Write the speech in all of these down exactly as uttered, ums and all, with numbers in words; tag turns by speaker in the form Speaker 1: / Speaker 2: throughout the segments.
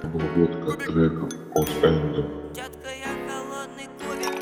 Speaker 1: Обработка треков от Энда.
Speaker 2: Детка, я холодный кубик.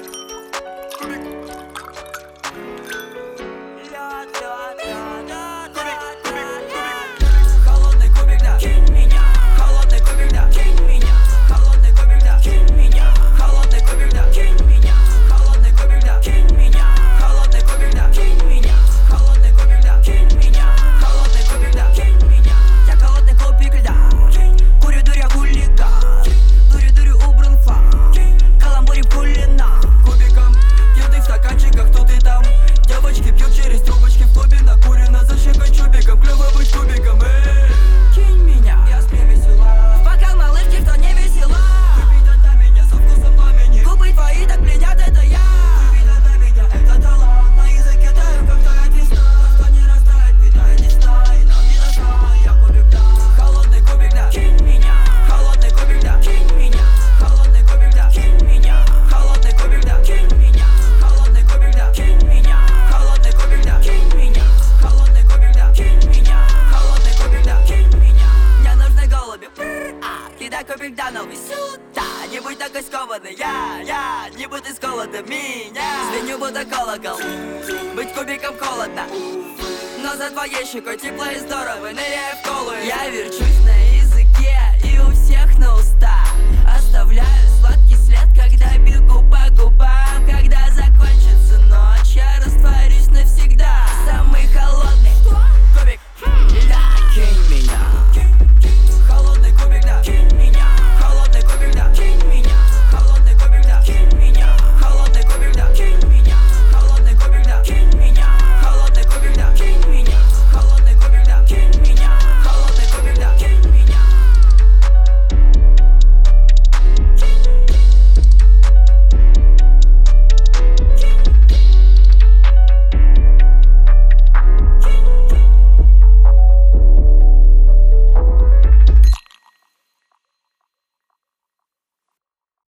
Speaker 2: Лёд, лёд, лёд, лёд, лёд, лёд. Холодный кубик, да, кинь меня. Холодный кубик, да, кинь меня. Холодный кубик, да, кинь меня. Холодный кубик, да, кинь меня. Холодный кубик, да, кинь меня. Холодный кубик, да, кинь меня. Холодный кубик, да, кинь меня. Холодный кубик, да, кинь меня. Я холодный кубик льда. Курю, дуря, хулиган. Дурю, дурю, убран фан. Каламбури, пулина. Кубиком пьют их в стаканчиках, тут и там. Девочки пьют через трубочки в клубе. Накурено за щекой чубиком. Клево быть кубиком, эй. Кинь меня, я с весела. В бокал малышки, кто не весела. Выпить одна меня со вкусом пламени. Губы твои так пленят, это я. Выпить одна меня, это талант. На языке таю, как тает весна. Кто не растает, питает нечто. И нам не достать, я кубик, да. Холодный кубик, да, кинь меня. Холодный кубик, да, кинь меня. Холодный кубик, да, кинь меня. Холодный кубик, да, кинь меня. Холодный кубик, да, кинь меня. Холодный кубик, да, кинь меня. Холодный кубик, да, кинь меня. Холодный кубик, да, кинь меня. Мне нужны голуби, а кидай кубик, да, новый сюда. Не будь такой скованный, я, я, не будь исколотым меня. Звеню, будто колокол, быть кубиком холодно. Но за твоей щекой тепло и здорово, ныряя в колу. Я верчусь на